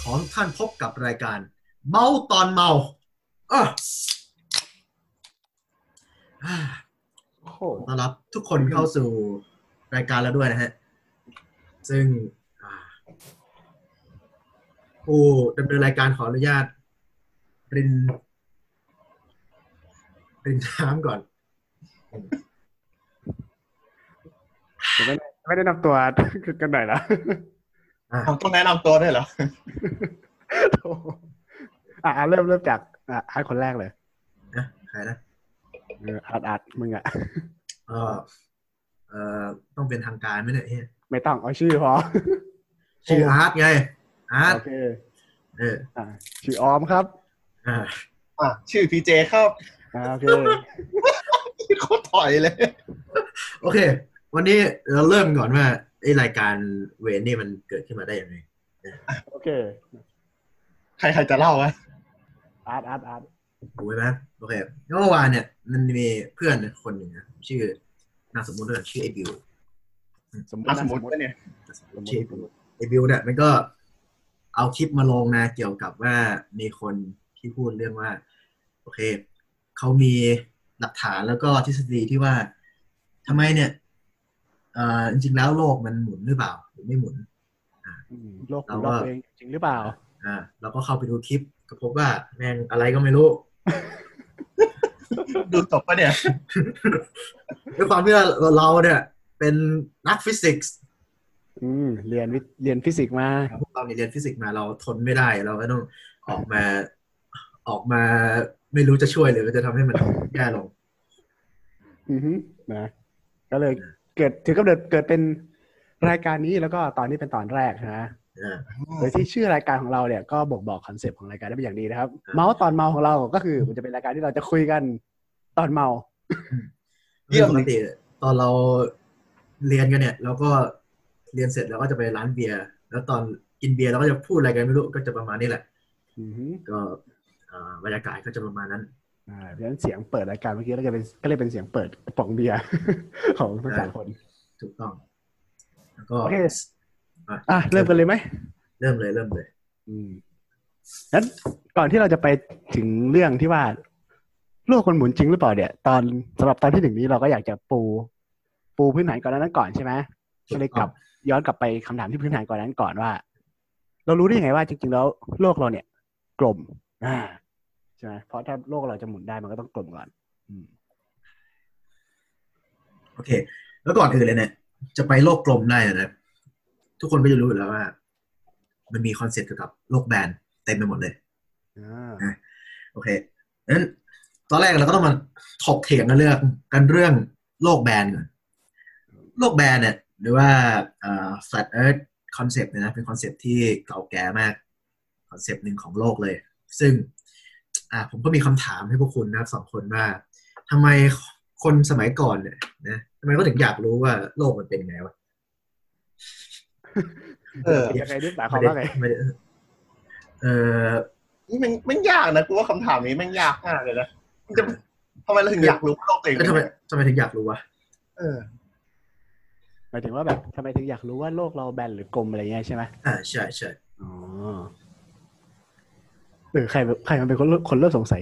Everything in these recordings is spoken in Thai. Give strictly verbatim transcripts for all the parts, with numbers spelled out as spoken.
ขอทุกท่านพบกับรายการเมาตอนเมาอ่ะต้อนรับทุกคนเข้าสู่รายการแล้วด้วยนะฮะซึ่งผู้ดำเนินรายการขออนุญาตรินรินน้ำก่อนไม่ไม่ได้นำตัวกันหน่อยนะทำต้องแนะนำตัวด้วยเหรออ่ะเริ่มเริ่มจากอ่ะอาร์ตคนแรกเลยนะใครนะอาร์ตอาร์ตมึงอ่ะเออเออต้องเป็นทางการไหมเนี่ยไม่ต้องเอาชื่อพอชื่ออาร์ตไงอาร์ตโอเคเอออ่ะชื่อออมครับอ่าอ่ะชื่อพีเจครับอ่าโอเคโคตรถอยเลยโอเควันนี้เราเริ่มก่อนว่าไอรายการเวนนี่มันเกิดขึ้นมาได้ยังไงโอเคใครใครจะเล่าวะอาร์ตอาร์ตอาร์ตถูกไหมโอเคเมื่อวานเนี่ยมันมีเพื่อนคนหนึ่งนะชื่อนามสมมุติด้วยชื่อไอบิวสมมติสมมติเนี่ยชื่อไอบิวเนี่ยมันก็เอาคลิปมาลงนะเกี่ยวกับว่ามีคนที่พูดเรื่องว่าโอเคเขามีหลักฐานแล้วก็ทฤษฎีที่ว่าทำไมเนี่ยเอ่อจริงๆแล้วโลกมันหมุนหรือเปล่าหรือไม่หมุนโลกของเราเองจริงหรือเปล่าอ่าเราก็เข้าไปดูคลิปก็พบว่าแม่งอะไรก็ไม่รู้ดูจบปะเนี่ยด้วยความที่เราเนี่ยเป็นนักฟิสิกส์อืมเรียนเรียนฟิสิกส์มาพวกเราเรียนฟิสิกส์มาเราทนไม่ได้เราก็ต้องออกมาออกมาไม่รู้จะช่วยหรือจะทำให้มันแย่ลงอือฮึนะก็เลยเกิดถือกำเนิดเกิดเป็นรายการนี้แล้วก็ตอนนี้เป็นตอนแรกนะโดยที่ชื่อรายการของเราเนี่ยก็บอกบอกคอนเซปต์ของรายการได้เป็นอย่างดีนะครับเมาส์ตอนเมาของเราก็คือมันจะเป็นรายการที่เราจะคุยกันตอนเมาเรื่องปกติตอนเราเรียนกันเนี่ยเราก็เรียนเสร็จเราก็จะไปร้านเบียร์แล้วตอนกินเบียร์เราก็จะพูดอะไรกันไม่รู้ก็จะประมาณนี้แหละก็บรรยากาศก็จะประมาณนั้นอ่าเพราะฉะนั้นเสียงเปิดรายการเมื่อกี้ก็จะเป็นก็เลยเป็นเสียงเปิดกระป๋องเบียร์ของทั้งสามคนถูกต้องแล้วก็โอเคอ่ะเริ่มกันเลยไหมเริ่มเลยเริ่มเลยอืมงั้นก่อนที่เราจะไปถึงเรื่องที่ว่าโลกมันหมุนจริงหรือเปล่าเนี่ยตอนสำหรับตอนที่หนึ่งนี้เราก็อยากจะปูปูพื้นฐานก่อนนั้นก่อนใช่ไหมก็เลยกลับย้อนกลับไปคำถามที่พื้นฐานก่อนนั้นก่อนว่าเรารู้ได้ยังไงว่าจริงๆแล้วโลกเราเนี่ยกลมอ่าใช่ไหมเพราะถ้าโลกเราจะหมุนได้มันก็ต้องกลมก่อนอืมโอเคแล้วก่อนอื่นเลยเนี่ยจะไปโลกกลมได้นะทุกคนก็จะรู้อยู่แล้วว่ามันมีคอนเซ็ปต์เกี่ยวกับโลกแบนเต็มไปหมดเลยอ่าโอเคงั้นตอนแรกเราก็ต้องมาถกเถียงกันเรื่องกันเรื่องโลกแบนก่อนโลกแบนเนี่ยหรือว่าเอ่อ flat earth คอนเซ็ปต์เนี่ยนะเป็นคอนเซ็ปต์ที่เก่าแก่มากคอนเซ็ปต์หนึ่งของโลกเลยซึ่งอ่าผมก็มีคำถามให้พวกคุณนะครับสองคนว่าทำไมคนสมัยก่อนเนี่ยนะทำไมก็ถึงอยากรู้ว่าโลกมันเป็นไงวะเออยังไงด้วยแต่เขาว่าไงเออนี่มันมันยากนะกูว่าคำถามนี้มันยากมากเลยนะมันจะทำไมเราถึงอยากรู้โลกเองทำไมทำไมถึงอยากรู้วะเออหมายถึงว่าแบบทำไมถึงอยากรู้ว่าโลกเราแบนหรือกลมอะไรเงี้ยใช่ไหมอ่าใช่ใช่อ๋อเออใครใครมันเป็นคนคนเริ่มสงสัย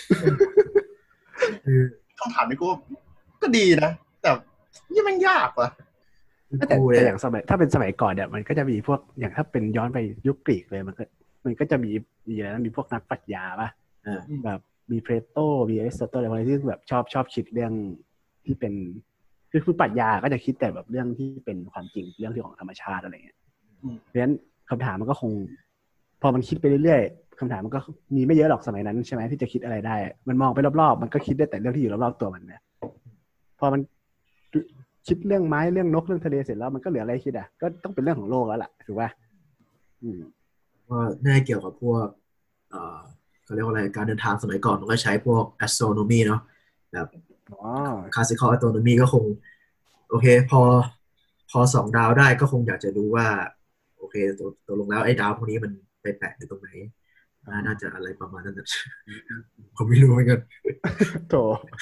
คำถามนี้กูก็ดีนะแต่นี่มันยากว่ะแต่แต่อย่างสมัยถ้าเป็นสมัยก่อนเนี่ยมันก็จะมีพวกอย่างถ้าเป็นย้อนไปยุคกรีกเลยมันก็มันก็จะมีมีอะไรนะมีพวกนักปรัชญาป่ะแบบมีเพลโตมีอริสโตเติลอะไรที่แบบชอบชอบคิดเรื่องที่เป็นคือคือปรัชญาก็จะคิดแต่แบบเรื่องที่เป็นความจริงเรื่องที่ของธรรมชาติอะไรเงี้ยเพราะฉะนั้นคำถามมันก็คงพอมันคิดไปเรื่อยๆคำถามมันก็มีไม่เยอะหรอกสมัยนั้นใช่ไหมที่จะคิดอะไรได้มันมองไปรอบๆมันก็คิดได้แต่เรื่องที่อยู่รอบๆตัวมันเนี่ยพอมันคิดเรื่องไม้เรื่องนกเรื่องทะเลเสร็จแล้วมันก็เหลืออะไรคิดอ่ะก็ต้องเป็นเรื่องของโลกแล้วล่ะถูกป่ะอืมก็น่าเกี่ยวกับพวกเอ่อเขาเรียกว่าอะไรการเดินทางสมัยก่อนมันก็ใช้พวก astronomy เนาะแบบอ๋อ classical astronomy ก็คงโอเคพอพอสองดาวได้ก็คงอยากจะรู้ว่าโอเคตัวตัวลงแล้วไอ้ดาวพวกนี้มันไปแปะอยู่ตรงไหนน่าจะอะไรประมาณนั้นนะผมไม่รู้เหมือนกันโถ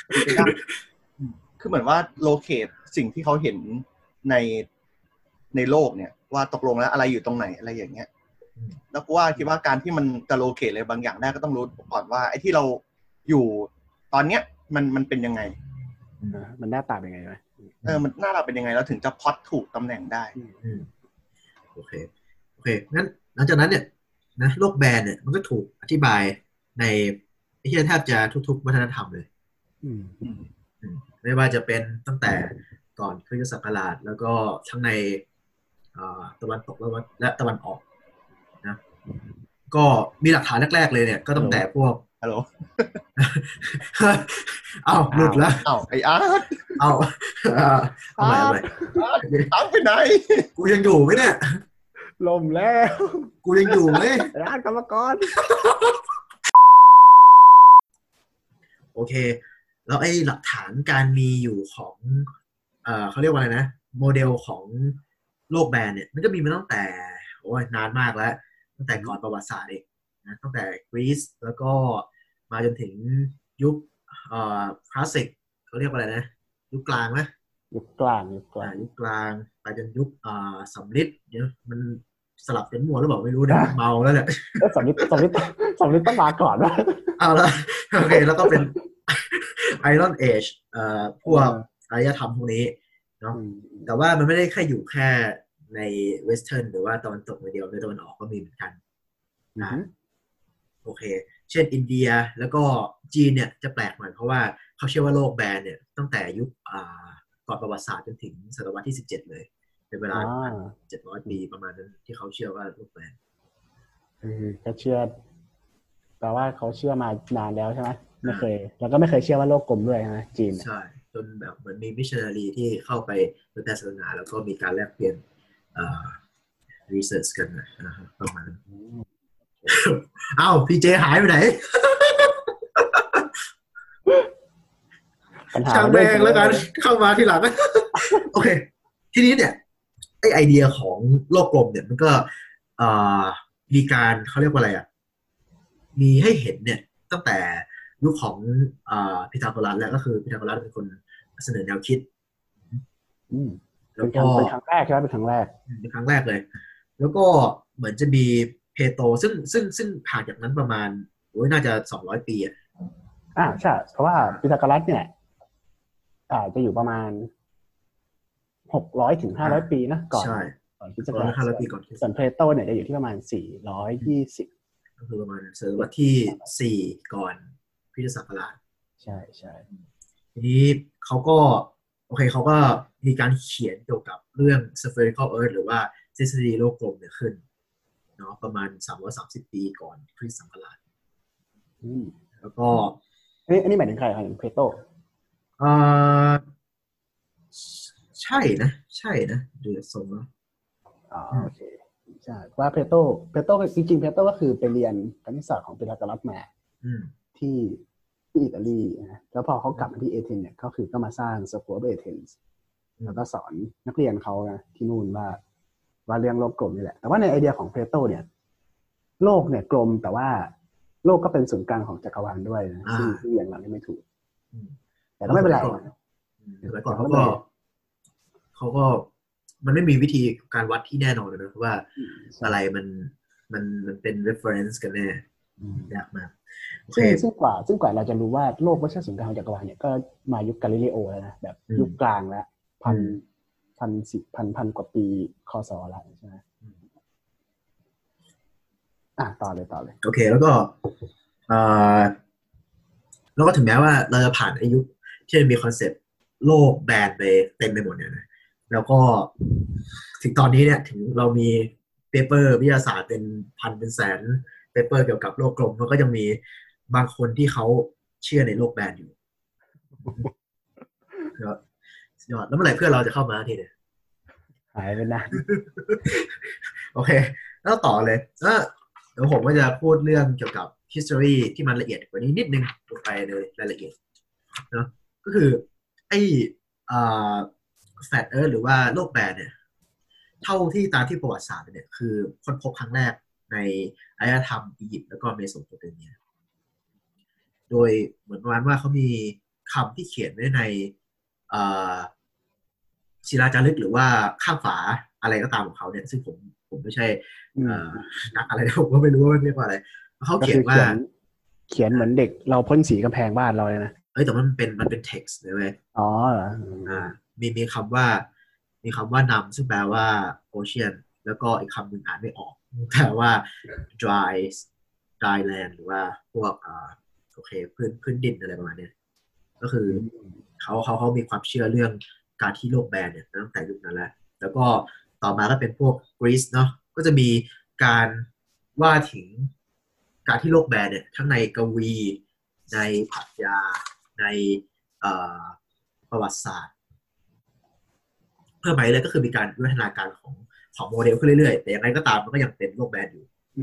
คือเหมือนว่าโลเคทสิ่งที่เขาเห็นในในโลกเนี่ยว่าตกลงแล้วอะไรอยู่ตรงไหนอะไรอย่างเงี้ยแล้วกูว่าคิดว่าการที่มันจะโลเคทอะไรบางอย่างได้ก็ต้องรู้ก่อนว่าไอ้ที่เราอยู่ตอนเนี้ยมันมันเป็นยังไงมันหน้าตาเป็นไงไหมเออมันหน้าตาเป็นยังไงแล้วถึงจะพล็อตถูกตำแหน่งได้โอเคโอเคงั้นหลังจากนั้นเนี่ยนะโลกแบนเนี่ยมันก็ถูกอธิบายในที่แทบจะทุกๆวัฒนธรรมเลยไม่ว่าจะเป็นตั้งแต่ก่อนคริสตศักราชแล้วก็ทั้งในตะวันตกและตะวันออกนะก็มีหลักฐานแรกๆเลยเนี่ยก็ตั้งแต่พวกฮัลโหลอ้าวหลุดแล้วอ้าวไอ้อาร์ตอ้าวเอาใหม่เอาใหม่อาร์ตไปไหนกูยังอยู่ไหมเนี่ยลมแล้วกูยังอยู่ไหมอาร์ตกรรมกรโอเคแล้วไอ้หลักฐานการมีอยู่ของเอ่อเขาเรียกว่าอะไรนะโมเดลของโลกแบนเนี่ยมันก็มีมาตั้งแต่โอ้ยนานมากแล้วตั้งแต่ก่อนประวัติศาสตร์เองนะตั้งแต่กรีซแล้วก็มาจนถึงยุคเอ่อคลาสสิกเขาเรียกว่าอะไรนะยุคกลางไหมยุคกลางยุคกลางยุคกลางไปจนยุคอ่าสำริดเนี่ยมันสลับกันมั่วหรือเปล่าไม่รู้นะเมาแล้วเนี่ยสำริดสำริดสำริดต้องมาก่อนนะเอาละโอเคแล้วก็เป็นไอรอนเอจเอ่อพวกอารยธรรมพวกนี้เนาะแต่ว่ามันไม่ได้แค่อยู่แค่ในเวสเทิร์นหรือว่าตะวันตกอย่างเดียวในตะวันออกก็มีเหมือนกันนะโอเคเช่นอินเดียแล้วก็จีนเนี่ยจะแปลกหน่อยเพราะว่าเขาเชื่อว่าโลกแบนเนี่ยตั้งแต่ยุคอ่าก่อนประวัติศาสตร์จนถึงศตวรรษที่สิบเจ็ดเลยเป็นเวลาเจ็ดร้อยปีประมาณนั้นที่เขาเชื่อว่าโลกแบนเออก็เชื่อแปลว่าเขาเชื่อมานานแล้วใช่ไหมไม่เคยแล้วก็ไม่เคยเชื่อว่าโลกกลมด้วยนะจีนใช่จนแบบเหมือนมีมิชชันนารีที่เข้าไปเผยแพร่ศาสนาแล้วก็มีการแลกเปลี่ยนอ่ารีเสิร์ชกันนะฮะประมาณนั้นอ้าวพี่เจหายไปไหนช่างแม่งแล้วกันเข้ามาทีหลังโอเคทีนี้เนี่ยไอไอเดียของโลกกลมเนี่ยมันก็มีการเขาเรียกว่าอะไรอ่ะมีให้เห็นเนี่ยตั้งแต่ยุคของพีทาโกรัสแล้วก็คือพีทาโกรัสเป็นคนเสนอแนวคิดแล้วก็เป็นครั้งแรกใช่ไหมเป็นครั้งแรกเป็นครั้งแรกเลยแล้วก็เหมือนจะมีเพโตรซึ่งซึ่งซึ่งผ่านจากนั้นประมาณโอ้ยน่าจะสองร้อยปีอ่ะอ่าใช่เพราะว่าพีทาโกรัสเนี่ยอ่าจะอยู่ประมาณหกร้อยถึงห้าร้อยปีนะก่อนก่อนคริสตศักราชห้าร้อยปีก่อนส่วนเพโตรเนี่ยจะอยู่ที่ประมาณสี่ร้อยยี่สิบก็คือประมาณศตวรรษที่สี่ก่อนคริสตศักราชใช่ใช่ทีนี้เขาก็โอเคเขาก็มีการเขียนเกี่ยวกับเรื่อง spherical earth หรือว่าทฤษฎีโลกกลมเนี่ยขึ้นเนาะประมาณสามร้อยสามสิบปีก่อนคริสตศักราชแล้วก็อันนี้อันนี้หมายถึงใครครับเพโตรอ่าใช่นะใช่นะดูทรงแล้วอ๋อโอเคใช่ว่าเพโตรเพโตรจริงๆเพโตรก็คือไปเรียนคณิตศาสตร์ของพีทาโกรัสมาที่ที่อิตาลีนะแล้วพอเขากลับมาที่เอเธนส์เนี่ยก็คือก็มาสร้างสกู๊ลเอเธนส์แล้วก็สอนนักเรียนเขานะที่นู่นว่าว่าเรื่องโลกกลมนี่แหละแต่ว่าในไอเดียของเพโตรเนี่ยโลกเนี่ยกลมแต่ว่าโลกก็เป็นศูนย์กลางของจักรวาลด้วยนะซึ่งที่อย่างนั้นไม่ถูกแต่ก็ไม่เป็นไรแล้วก่อนเขาก็เขาก็มันไม่มีวิธีการวัดที่แน่นอนเลยนะเพราะว่าอะไรมันมันมันเป็น reference กันแน่ยากมากซึ่งซึ่งกว่าซึ่งกว่าเราจะรู้ว่าโลกไม่ใช่ศูนย์กลางของจักรวาลเนี่ยก็มายุคกาลิเลโอแล้วนะแบบยุคกลางแล้วพันพันสิบพันพันกว่าปีคศแล้วใช่ไหมอ่ะต่อเลยต่อเลยโอเคแล้วก็อ่าแล้วก็ถึงแม้ว่าเราจะผ่านอายุที่มีคอนเซ็ปต์โลกแบนไปเต็มไปหมดเนี่ยนะแล้วก็ถึงตอนนี้เนี่ยถึงเรามีเปเปอร์วิทยาศาสตร์เป็นพันเป็นแสนเปเปอร์เกี่ยวกับโลกกลมมันก็ยังมีบางคนที่เขาเชื่อในโลกแบนอยู่ยอดยอดแล้วเมื่อไหร่เพื่อนเราจะเข้ามาทีเนี่ยหายไปนานโอเคแล้วต่อเลยเดี๋ยวผมก็จะพูดเรื่องเกี่ยวกับ history ที่มันละเอียดกว่านี้นิดนึงลงไปเลยรายละเอียดเนาะก็คือไอ้อ่าแฟลตเอิร์ธหรือว่าโลกแบนเนี่ยเท่าที่ตามที่ประวัติศาสตร์เนี่ยคือค้นพบครั้งแรกในอารยธรรมอียิปต์แล้วก็เมโสโปเตเมียโดยเหมือนประมาณว่าเขามีคำที่เขียนไว้ในศิลาจารึกหรือว่าข้างฝาอะไรก็ตามของเขาเนี่ยซึ่งผมผมไม่ใช่นักอะไรผมก็ไม่รู้ว่ามันเรียกว่าอะไรเขาเขียนว่าเขียนเหมือนเด็กเราพ่นสีกำแพงบ้านเราเลยนะเอ้ยแต่มันเป็นมันเป็น text เลยเว้ยอ๋ออ่ามีมีคำว่ามีคำว่านำซึ่งแปลว่า ocean แล้วก็อีกคำหนึ่งอ่านไม่ออกแปลว่า dry dry land หรือว่าพวกอ่าโอเคพื้นพื้นดินอะไรประมาณนี้ก็คือเขาเขาเขามีความเชื่อเรื่องการที่โลกแบนเนี่ยตั้งแต่ยุคนั้นแล้วแล้วก็ต่อมาก็เป็นพวกกรีซเนาะก็จะมีการว่าถึงการที่โลกแบนเนี่ยทั้งในกวีในปรัชญาในประวัติศาสตร์เพิ่มไปเลยก็คือมีการวิวัฒนาการของของโมเดลขึ้นเรื่อยๆแต่ยังไงก็ตามมันก็ยังเป็นโลกแบนอยู่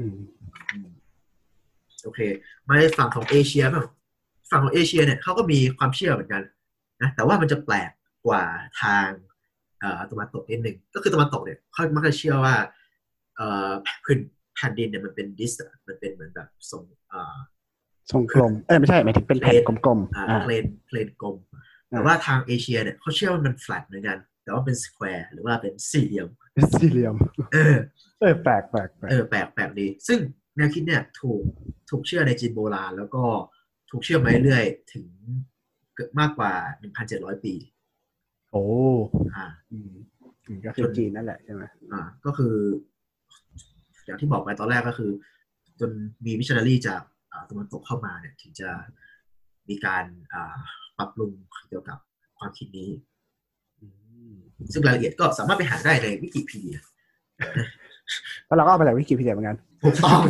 โอเคมาในฝั่งของเอเชียบ้างฝั่งของเอเชียเนี่ยเขาก็มีความเชื่อเหมือนกันนะแต่ว่ามันจะแปลกกว่าทางตะวันตกนิดนึงก็คือตะวันตกเนี่ยเขามักจะเชื่อว่าพื้นแผ่นดินเนี่ยมันเป็นดิสมันเป็นเหมือนแบบทรงทรงกลมเอ้ยไม่ใช่หมายถึงเป็นแผ่นกลมๆอ่าเพลนเพลนกลมแต่ว่าทางเอเชียเนี่ยเขาเชื่อว่ามันแฟลตเหมือนกันแต่ว่าเป็นสแควร์หรือว่าเป็นสี่เหลี่ยมสี่เหลี่ยมเออเออแปลกแปลกเออแปลกแปลกดีซึ่งแนวคิดเนี่ยถูกถูกเชื่อในจีนโบราณแล้วก็ถูกเชื่อมาเรื่อยๆถึงเกิดมากกว่า หนึ่งพันเจ็ดร้อย ปีโอ้อ่าอืมก็คือจีนนั่นแหละใช่ไหมอ่าก็คืออย่างที่บอกไปตอนแรกก็คือจนมีมิชชันนารีจากตะวันตกเข้ามาเนี่ยถึงจะมีการปรับปรุงเกี่ยวกับความคิดนี้ซึ่งรายละเอียดก็สามารถไปหาได้ในวิกิพีเดียแล้วเราก็เอาไปจากวิกิพีเดียเหมือนกันถูกต้อง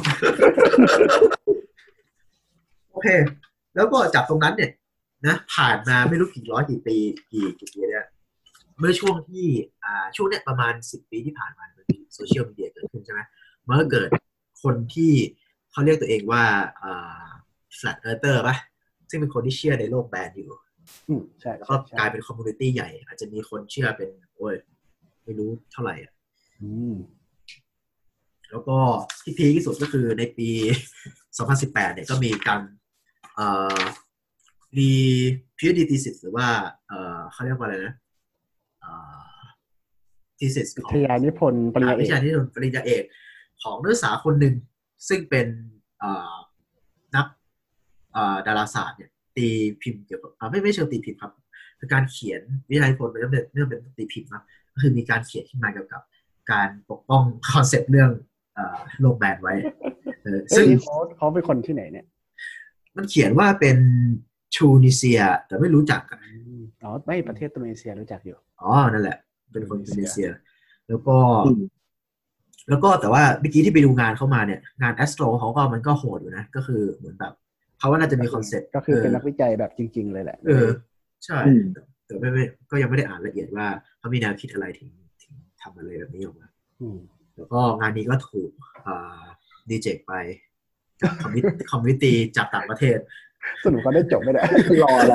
โอเคแล้วก็จากตรงนั้นเนี่ยนะผ่านมาไม่รู้กี่ร้อยกี่ปีกี่กี่ปีเนี่ยเมื่อช่วงที่อ่าช่วงเนี้ยประมาณสิบปีที่ผ่านมามันมีโซเชียลมีเดียเกิดขึ้นใช่ไหมมันก็เกิดคนที่เขาเรียกตัวเองว่าอ่า flat earther ป่ะซึ่งเป็นคนที่เชื่อในโลกแบนอยู่อืมใช่แล้วก็กลายเป็นคอมมูนิตี้ใหญ่อาจจะมีคนเชื่อเป็นโอ้ยไม่รู้เท่าไหร่อ่ะอืมแล้วก็ที่พีคที่สุดก็คือในปีสองพันสิบแปดเนี่ยก็มีการเอ่อมี PhD thesis หรือว่าเอ่อเขาเรียกว่าอะไรนะเอ่อ thesis ของวิทยานิพนธ์ปริญญาเอกวิทยานิพนธ์ปริญญาเอกของนักศึกษาคนหนึ่งซึ่งเป็นนักดาราศาสตร์เนี่ยตีพิมพ์เกี่ยวกับไม่ไม่เชิงตีพิมพ์ครับคือการเขียนวิทยานิพนธ์ไม่เป็นไม่เป็นตีพิมพ์นะก็คือมีการเขียนขึ้นมาเกี่ยวกับการปกป้องคอนเซ็ปต์เรื่องโลกแบนไว้ซึ่งเขาเขาเป็นคนที่ไหนเนี่ยมันเขียนว่าเป็นทูนิเซียแต่ไม่รู้จักกันอ๋อไม่ประเทศตุนิเซียรู้จักอยู่อ๋อนั่นแหละเป็นคนตุนิเซียแล้วก็แล้วก็แต่ว่าเมื่อกี้ที่ไปดูงานเข้ามาเนี่ยงานแอสโตรเขาก็มันก็โหดอยู่นะก็คือเหมือนแบบเขาว่าน่าจะมีคอนเซ็ปต์ก็คือเป็นนักวิจัยแบบจริงๆเลยแหละเออใช่แต่ไม่ไม่ก็ยังไม่ได้อ่านละเอียดว่าเขามีแนวคิดอะไรถึงถึงทำอะไรแบบนี้ออกมาแล้วก็งานนี้ก็ถูกอ่าดีเจไปจากคอมมิคอมมิชตี้จากต่างประเทศสรุปก็ได้จบไม่ได้รออะไร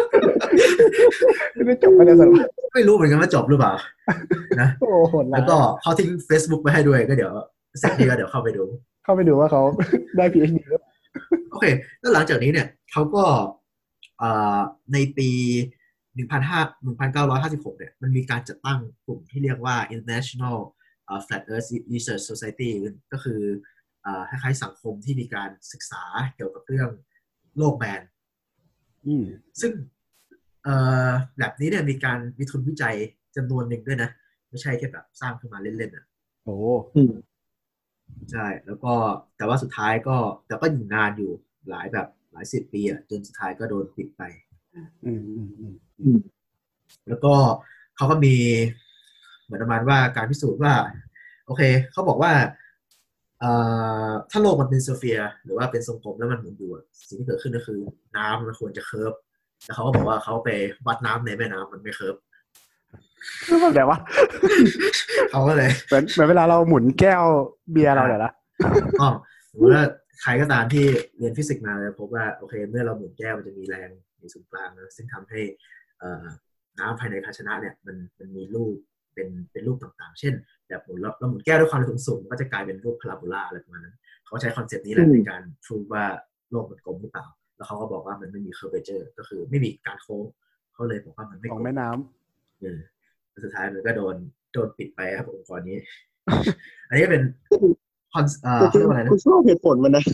ไม่ได้จบไม่ได้สรุปไม่รู้เหมือนกันว่าจบหรือเปล่านะแล้วก็เขาทิ้ง Facebook ไว้ให้ด้วยก็เดี๋ยวเสร็จนี้ก็เดี๋ยวเข้าไปดูเข้าไปดูว่าเขาได้ PhD หรือโอเคแล้วหลังจากนี้เนี่ยเขาก็ในปีหนึ่งพันเก้าร้อยห้าสิบหกเนี่ยมันมีการจัดตั้งกลุ่มที่เรียกว่า International Flat Earth Research Society ก็คือคล้ายๆสังคมที่มีการศึกษาเกี่ยวกับเรื่องโลกแบนซึ่งแบบนี้เนี่ยมีการมีทุนวิจัยจำนวนหนึ่งด้วยนะไม่ใช่แค่แบบสร้างขึ้นมาเล่นๆอ่ะโอ้ใช่แล้วก็แต่ว่าสุดท้ายก็แต่ก็อยู่นานอยู่หลายแบบหลายสิบปีอ่ะจนสุดท้ายก็โดนปิดไปอืมอืมอืมแล้วก็เขาก็มีเหมือนประมาณว่าการพิสูจน์ว่าโอเคเขาบอกว่าถ้าโลกมันเป็นสเฟียร์หรือว่าเป็นทรงกลมแล้วมันหมุนอยู่สิ่งที่เกิดขึ้นก็คือน้ำมันควรจะเคิร์ฟแล้วเขาก็บอกว่าเขาไปวัดน้ำในแม่น้ำมันไม่เคิร์ฟคือแบบไหนวะเขาก็เลยเหมือนเหมือนเวลาเราหมุนแก้วเบียร์เราเนี่ยละอ๋อสมมติว่าใครก็ตามที่เรียนฟิสิกส์มาเลยพบว่าโอเคเมื่อเราหมุนแก้วมันจะมีแรงอยู่ศูนย์กลางนะซึ่งทำให้น้ำภายในภาชนะเนี่ยมันมันมีรูปเป็นเป็นรูปต่างๆเช่นแบบหมุนเราหมุนแก้วด้วยความเร็วสูงๆก็จะกลายเป็นรูปพาราโบลาอะไรประมาณนั้นเขาใช้คอนเซ็ปต์นี้แหละในการพูดว่าโลกมันกลมหรือเปล่าแล้วเขาก็บอกว่ามันไม่มีเคอร์เวเจอร์ก็คือไม่มีการโค้งเขาเลยบอกว่ามันไม่ของแม่น้ำเออสุดท้ายมันก็โดนโดนปิดไปครับองค์กรนี้อันนี้ก็เป็นคอนเอ่อเขาเรียกว่าอะไรนะคุณชอบเหตุผลมันนะ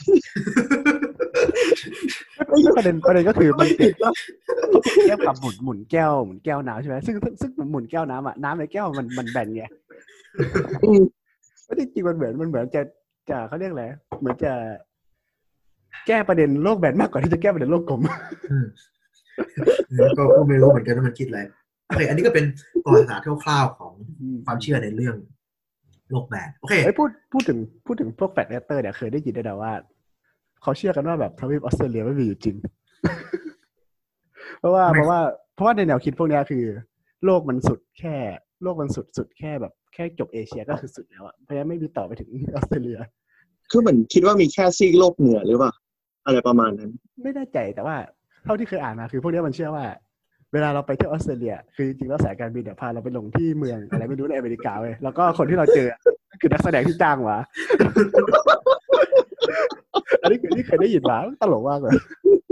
ประเด็นประเด็นก็คือมันเปรียบเทียบกับหมุนหมุนแก้วหมุนแก้วน้ำใช่ไหมซึ่งซึ่งหมุนแก้วน้ำอ่ะน้ำในแก้วมันมันแบนไงว่าจริงๆมันเหมือนมันเหมือนจะจะเขาเรียกอะไรเหมือนจะแก้ประเด็นโลกแบนมากกว่าที่จะแก้ประเด็นโลกกลมก็ก็ไม่รู้เหมือนกันว่ามันคิดอะไรโอเคอันนี้ก็เป็นประวัติศาสตร์คร่าวๆของความเชื่อในเรื่องโลกแบนโอเคไอ้พูดพูดถึงพูดถึงพวกแฟลตเออร์เตอร์เนี่ยเคยได้ยินได้แต่ว่าเขาเชื่อกันว่าแบบทวีปออสเตรเลียไม่มีอยู่จริงเพราะว่าเพราะว่าเพราะว่าในแนวคิดพวกนี้คือโลกมันสุดแค่โลกมันสุดสุดแค่แบบแค่จบเอเชียก็คือสุดแล้วอ่ะเพราะฉะนั้นไม่มีต่อไปถึงออสเตรเลียคือเหมือนคิดว่ามีแค่ซีกโลกเหนือหรือเปล่าอะไรประมาณนั้นไม่แน่ใจแต่ว่าเท่าที่เคยอ่านมาคือพวกนี้มันเชื่อว่าเวลาเราไปเที่ยวออสเตรเลียคือจริงๆแล้วสายการบินเนี่ยพาเราไปลงที่เมืองอะไรไม่รู้ในอเมริกาเว้ยแล้วก็คนที่เราเจอคือนักแสดงที่จ้างมาอันนี้คือที่เคยได้ยินมาตลกมากเลย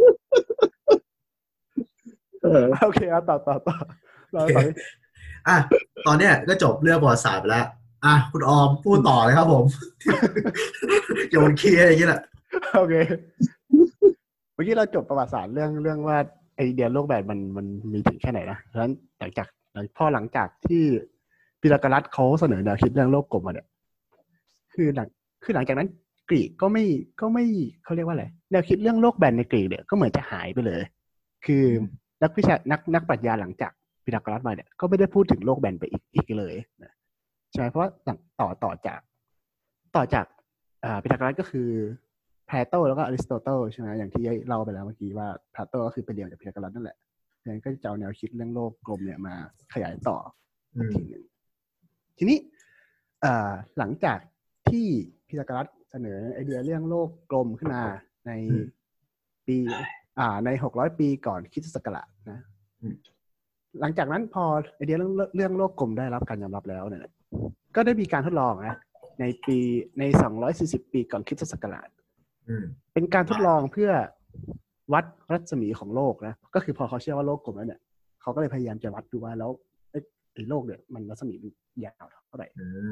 โอเคเอาต่อต่อต่อเราต่ออ่ะตอนเนี้ยก็จบเรื่องประวัติศาสตร์ไปแล้วอ่ะคุณออมพูดต่อเลยครับผมโยนเคลียร์อย่างนี้แหละโอเคเมื่อกี้เราจบประวัติศาสตร์เรื่องเรื่องว่าไอเดียโลกแบนมันมันมีถึงแค่ไหนนะเพราะฉะนั้นหลังจากพอหลังจากที่พีทาโกรัสเขาเสนอแนวคิดเรื่องโลกกลมมาเนี่ยคือหลังคือหลังจากนั้นกรีกก็ไม่ก็ไม่เขาเรียกว่าอะไรแนวคิดเรื่องโลกแบนในกรีกเนี่ยก็เหมือนจะหายไปเลยคือนักวิชานักนักปรัชญาหลังจากพีทาโกรัสมาเนี่ยก็ไม่ได้พูดถึงโลกแบนไปอีกอีกเลยนะใช่เพราะว่าต่อต่อจากต่อจากอ่าพีทาโกรัสก็คือแพลโตแล้วก็อริสโตเติลใช่ไหมอย่างที่เล่าไปแล้วเมื่อกี้ว่าแพลโตก็คือไปเรียนจากพีทาโกรัสนั่นแหละดังนั้นก็จะเอาแนวคิดเรื่องโลกกลมเนี่ยมาขยายต่ออีกทีนึงทีนี้อ่าหลังจากที่พีทาโกรัสเสนอไอเดียเรื่องโลกกลมขึ้นมาในปีอ่าในหกร้อยปีก่อนคริสตศักราชนะหลังจากนั้นพอไอเดียเรื่องเรื่องโลกกลมได้รับการยอมรับแล้วเนี่ยก็ได้มีการทดลองนะในปีในสองร้อยสี่สิบปีก่อนคริสตศักราชเป็นการทดลองเพื่อวัดรัศมีของโลกนะก็คือพอเขาเชื่อว่าโลกกลมแล้วเนี่ยเขาก็เลยพยายามจะวัดดูว่าแล้วไอ้โลกเนี่ยมันรัศมีมันยาวเท่าไหร่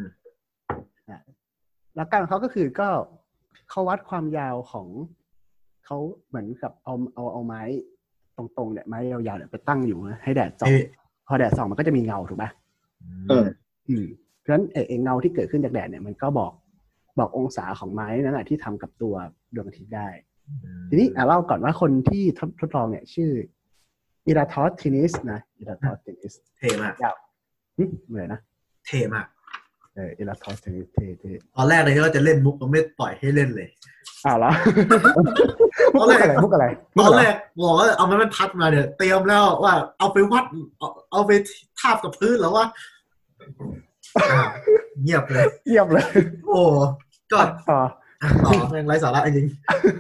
หลักการของเขาก็คือก็เขาวัดความยาวของเขาเหมือนกับเอาเอาเอาไม้ตรงๆเนี่ยไม้ยาวๆเนี่ยไปตั้งอยู่นะให้แดดส่องพอแดดส่องมันก็จะมีเงาถูกไหมเอออืมเพราะฉะนั้นไอ้เงาที่เกิดขึ้นจากแดดเนี่ยมันก็บอกบอกองศาของไม้นั่นแหละที่ทำกับตัวดวงอาทิตย์ได้ทีนี้อ่ะเล่าก่อนว่าคนที่ทดลองเนี่ยชื่ออิราทอสเทนิสนะอิราทอสเทนิสเท่มากยาวเหมือนนะเท่มากเอออิราทอสเทนิสเท่เท่ตอนแรกเลยก็จะเล่นมุกก็ไม่ปล่อยให้เล่นเลยอ้าวเหรอตอนแรกมุกอะไรตอนแรกบอกว่าเอาไม้บรรทัดมาเนี่ยเตรียมแล้วว่าเอาไปวัดเอาไปทาบกับพื้นแล้วว่าเงียบเลยเงียบเลยโอ้ก็ต่อต่อแม่งไร้สาระจริง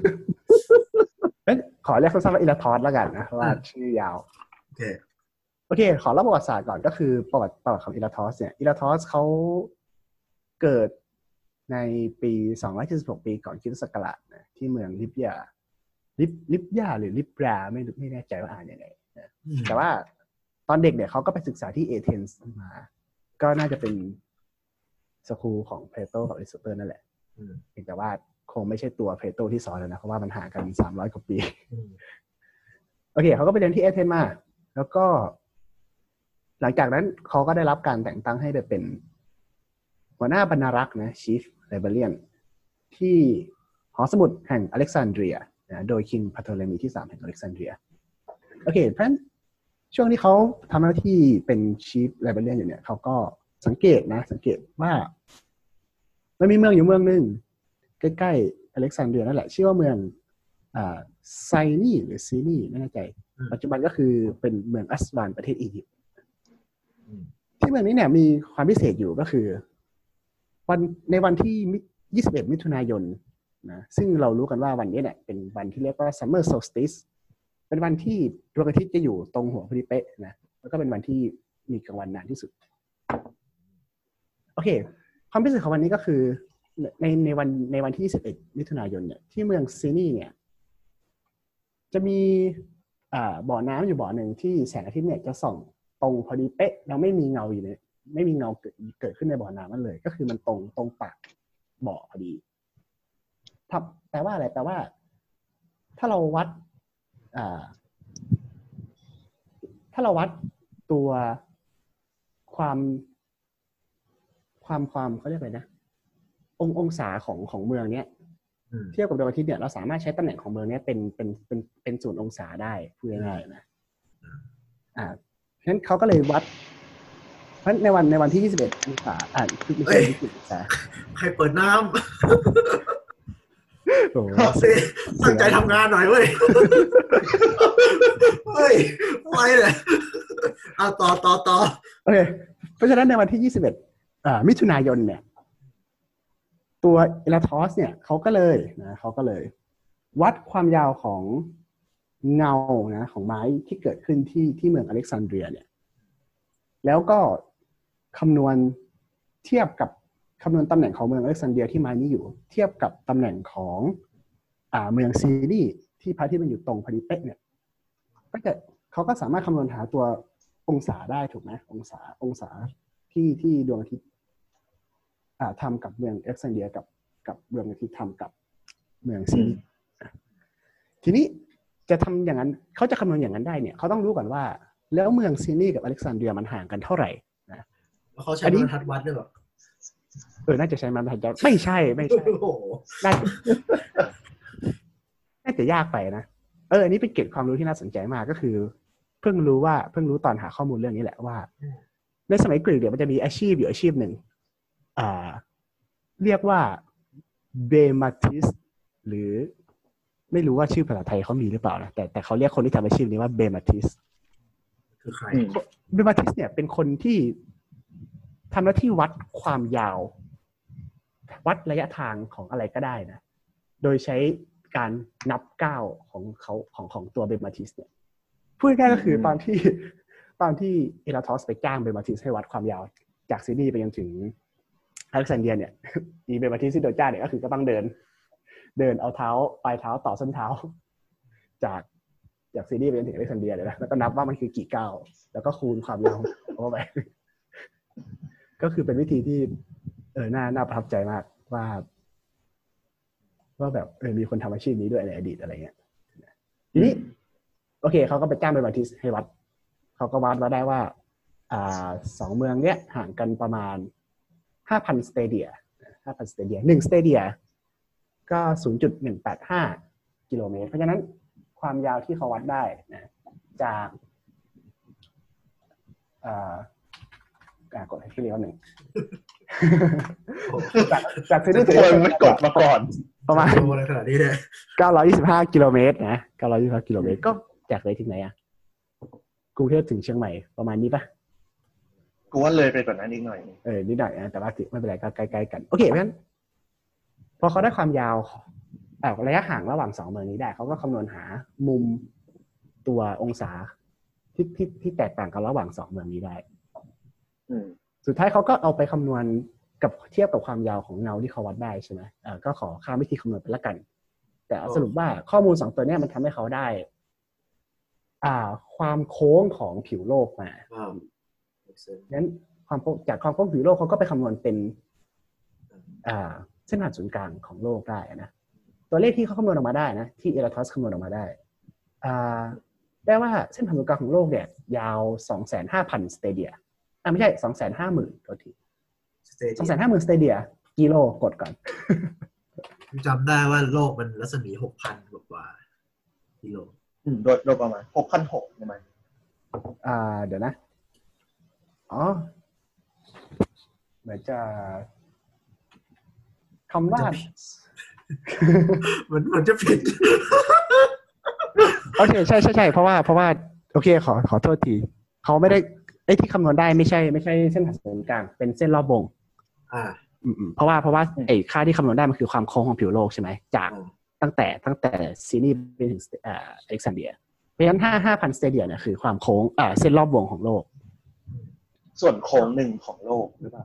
ขอเรียกสั้นๆว่าอิราทอสแล้วกันนะเพราะว่าชื่อยาวโอเคโอเคขอเล่าประวัติศาสตร์ก่อนก็คือประวัติประวัติของอิราทอสเนี่ยอิราทอสเขาเกิดในปีสองร้อยเจ็ดสิบหกปีก่อนคริสตศักราชนะที่เมืองลิบยาลิบลิบยาหรือลิบราไม่ไม่แน่ใจว่าอ่านยังไงนะแต่ว่าตอนเด็กเนี่ยเขาก็ไปศึกษาที่เอเธนส์มาก็น่าจะเป็นสคูลของเพลโตกับอริสโตเติลนั่นแหละเพียงแต่ว่าคงไม่ใช่ตัวเพลโตที่สอนแล้วนะเพราะว่ามันห่างกันสามร้อยกว่าปีโอเคเขาก็ไปเรียนที่เอเธนส์มาแล้วก็หลังจากนั้นเขาก็ได้รับการแต่งตั้งให้ไปเป็นหัวหน้าบรรณารักษ์นะ Chief Librarian ที่หอสมุดแห่งอเล็กซานเดรียนะโดยคิงพาโทเลมีที่สามแห่งอเล็กซานเดรียโอเคเพราะฉะนั้นช่วงที่เขาทำหน้าที่เป็น Chief Librarian อยู่เนี่ยเขาก็สังเกตนะสังเกตว่ามันมีเมืองอยู่เมืองนึงใกล้ๆอเล็กซานเดรียนั่นแหละชื่อว่าเมืองอ่าไซนีหรือซีนีไม่แน่ใจปัจจุบันก็คือเป็นเมืองอัสวานประเทศอียิปต์ที่เมืองนี้เนี่ยมีความพิเศษอยู่ก็คือวันในวันที่ยี่สิบเอ็ดมิถุนายนนะซึ่งเรารู้กันว่าวันนี้เนี่ยเป็นวันที่เรียกว่า Summer Solstice เป็นวันที่ดวงอาทิตย์จะอยู่ตรงหัวพอดีเป๊ะนะแล้วก็เป็นวันที่มีกลางวันนานที่สุดโอเคความพิเศษของวันนี้ก็คือในในวันในวันที่ยี่สิบเอ็ดมิถุนายนเนี่ยที่เมืองซีนีเนี่ยจะมีอ่าบ่อน้ำอยู่บ่อหนึ่งที่แสงอาทิตย์เนี่ยจะส่องตรงพอดีเป๊ะแล้วไม่มีเงาอยู่ในไม่มีเงาเกิดเกิดขึ้นในบ่อน้ำนั่นเลยก็คือมันตรงตรงปากบ่อพอดีทับแปลว่าอะไรแปลว่าถ้าเราวัดอ่าถ้าเราวัดตัวความความความเขาเรียกอะไรนะององศาของของเมืองเนี้ยเทียบกับดวงอาทิตย์เนี่ยเราสามารถใช้ตำแหน่งของเมืองนี้เป็นเป็นเป็นเป็นศูนย์องศาได้พูดง่ายๆนะอ่าฉะนั้นเขาก็เลยวัดเพราะในวันในวันที่ยี่สิบเอ็ดองศาอ่าคือไม่ใช่ยี่สิบองศาใครเปิดน้ำโอ้สิตั้งใจทำงานหน่อยเว้ยเฮ้ยไวเลยเอาต่อต่อต่อโอเคเพราะฉะนั้นในวันที่ยี่สิบเอ็ดอ่ามิถุนายนเนี่ยตัวเอลาทอสเนี่ยเขาก็เลยนะเขาก็เลยวัดความยาวของเงานะของไม้ที่เกิดขึ้นที่ที่เมืองอเล็กซานเดรียเนี่ยแล้วก็คำนวณเทียบกับคำนวณตำแหน่งของเมืองอเล็กซานเดรียที่ไม้นี้อยู่เทียบกับตำแหน่งของอ่าเมืองซีรีที่พระอาทิตย์มันอยู่ตรงพอดีเป๊ะเนี่ยก็จะเขาก็สามารถคำนวณหาตัวองศาได้ถูกไหมองศาองศาที่ที่ดวงอาทิตย์อ่าทำกับเมืองเอเล็กซานเดรียกับกับเมืองที่ทำกับเมืองซีรีทีนี้จะทำอย่างนั้นเขาจะคำนวณอย่างนั้นได้เนี่ยเขาต้องรู้ก่อนว่าแล้วเมืองซีรีกับอเล็กซานเดรียมันห่างกันเท่าไหร่นะเขาใช้บรรทัดวัดด้วยหรอเออน่าจะใช้บรรทัดวัดไม่ใช่ไม่ใช่น่าจะน่าจะยากไปนะเอออันนี้เป็นเกร็ดความรู้ที่น่าสนใจมากก็คือเพิ่งรู้ว่าเพิ่งรู้ตอนหาข้อมูลเรื่องนี้แหละว่าในสมัยกรีกเนี่ยมันจะมีอาชีพอยู่อาชีพหนึ่งอ่าเรียกว่าเบมาติสหรือไม่รู้ว่าชื่อภาษาไทยเขามีหรือเปล่านะแต่แต่เขาเรียกคนที่ทำอาชีพนี้ว่าเบมาติสคือใครเบมาติสเนี่ยเป็นคนที่ทำหน้าที่วัดความยาววัดระยะทางของอะไรก็ได้นะโดยใช้การนับก้าวของเขาของของตัวเบมาติสเนี่ยพูดง่ายๆก็คือตอนที่ตอนที่เอราทอสไปจ้างเบมาติสให้วัดความยาวจากซิดนีย์ไปยังถึงอเล็กซานเดรียเนี่ยอีเบมาติสที่โดนจ้างเนี่ยก็คือก็ต้องเดินเดินเอาเท้าปลายเท้าต่อส้นเท้าจากจากซิดนีย์ไปยังถึงอเล็กซานเดรียเลยนะแล้วก็นับว่ามันคือกี่ก้าวแล้วก็คูณความยาวเข้าไปก็คือเป็นวิธีที่เออน่าน่าประทับใจมากว่าว่าแบบเออมีคนทำอาชีพนี้ด้วยในอดีตอะไรเงี้ยทีนี้โอเคเขาก็ไปจ้างเบมาติสให้วัดเขาก็วัดมาได้ว่าอ่าสองเมืองเนี้ยห่างกันประมาณห้าพันสเตเดียห้าพันสเตเดียหนึ่งสเตเดียก็ ศูนย์จุดหนึ่งแปดห้า กิโลเมตรเพราะฉะนั้นความยาวที่เขาวัดได้นะจากอ่าอ่ากดให้พี่เลี้ยวหนึ่งจากจากซีรีส์ตัวมันกดมาก่อนประมาณขนาดนี้เลยเก้าร้อยยี่สิบห้ากิโลเมตรนะเก้าร้อยยี่สิบห้ากิโลเมตรก็จากเลยถึงไหนอ่ะกรุงเทพถึงเชียงใหม่ประมาณนี้ป่ะกูว่าเลยไปกว่านั้นอีกหน่อยเออนิดหน่อยนะแต่ว่าไม่เป็นไรก็ใกล้ๆกันโอเคเพราะฉะนั้นพอเขาได้ความยาวเอ่อระยะห่างระหว่างสองเมืองนี้ได้เขาก็คำนวณหามุมตัวองศาที่ที่ที่แตกต่างกันระหว่างสองเมืองนี้ได้สุดท้ายเขาก็เอาไปคำนวณกับเทียบกับความยาวของเงาที่เขาวัดได้ใช่ไหมเออก็ขอข้ามวิธีคำนวณไปละกันแต่สรุปว่าข้อมูลสองตัวนี้มันทำให้เขาได้อ่าความโค้งของผิวโลกมางั้นความจากความโค้งผิวโลกเขาก็ไปคำนวณเป็นอ่าเส้นผ่านศูนย์กลางของโลกได้นะตัวเลขที่เขาคำนวณออกมาได้นะที่เอราทัสคำนวณออกมาได้อ่าได้ว่าเส้นผ่านศูนย์กลางของโลกเนี่ยยาว สองแสนห้าพัน สเตเดียอ่ะไม่ใช่ สองแสนห้าหมื่น ตัวที สองแสนห้าหมื่น สเตเดียกิโลกดก่อนจำได้ว่าโลกมันรัศมี หกพัน กว่ากิโลอืมโดยโดยประมาณ หกพันหกร้อย ใช่ไหมอ่าเดี๋ยวนะอ๋อเหมือนจะคำว่ามันมันจะผิดโอเคใช่ใช่ใช่เพราะว่าเพราะว่าโอเคขอขอโทษทีเขาไม่ได้ไอ้ที่คำนวณได้ไม่ใช่ไม่ใช่เส้นผ่านศูนย์กลางเป็นเส้นรอบวงอ่าอืมเพราะว่าเพราะว่าไอ้ค่าที่คำนวณได้มันคือความโค้งของผิวโลกใช่ไหมจากตั้งแต่ตั้งแต่ซิดนีย์ไปถึงเอ่ออเล็กซานเดรียเพราะฉะนั้นห้าพันสเตเดียเนี่ยคือความโค้งอ่าเส้นรอบวงของโลกส่วนโค้งหนึ่งของโลกหรือเปล่า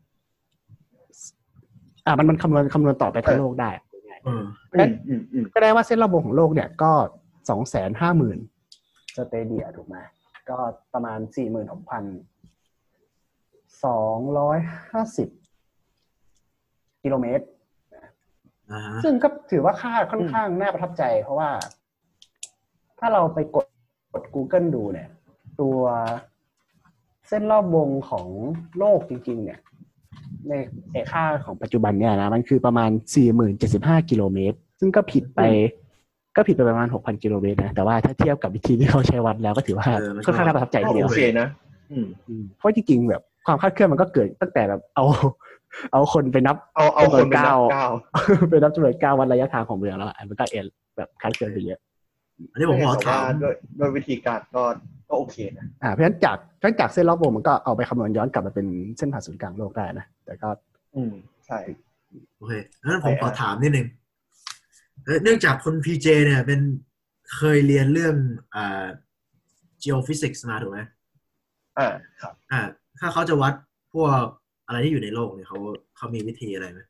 อ่ามันมันคำนวณคำนวณต่อไปทั้งโลกได้อืมอืมอืมก็ได้ว่าเส้นรอบวงของโลกเนี่ยก็ สองแสนห้าหมื่น สเตเดียถูกไหมก็ประมาณ สี่หมื่นหกพันสองร้อยห้าสิบกิโลเมตรซึ่งก็ถือว่าค่าค่อนข้างน่าประทับใจเพราะว่าถ้าเราไปกดกด Google ดูเนี่ยตัวเส้นรอบวงของโลกจริงๆเนี่ยในในค่าของปัจจุบันเนี่ยนะมันคือประมาณ สี่หมื่นเจ็ดสิบห้า กิโลเมตรซึ่งก็ผิดไปก็ผิดไปประมาณ หกพัน กิโลเมตรนะแต่ว่าถ้าเทียบกับวิธีที่เขาใช้วัดแล้วก็ถือว่าค่อนข้างน่าประทับใจทีเดียวโอเคนะเพราะจริงๆแบบความคาดเคลื่อนมันก็เกิดตั้งแต่แบบเอาเอาคนไปนับเอาเอาคนไปนับก้าวไปนับจำนวนก้าววัดระยะทางของเมืองแล้วมันก็เอ็นแบบคาดเคลื่อนไปเยอะอันนี้ผมขอถามด้วยด้วยวิธีการก็ก็โอเคนะอ่าเพราะฉะนั้นจากจากเส้นรอบวงมันก็เอาไปคำนวณย้อนกลับมาเป็นเส้นผ่านศูนย์กลางโลกได้นะแต่ก็อืมใช่โอเคงั้นผมขอถามนิดนึงเนื่องจากคน พี เจ เนี่ยเป็นเคยเรียนเรื่องอ่า geophysics มาถูกไหมอ่าครับอ่าถ้าเขาจะวัดพวกอะไรที่อยู่ในโลกเนี่ยเขาเขามีวิธีอะไรไหม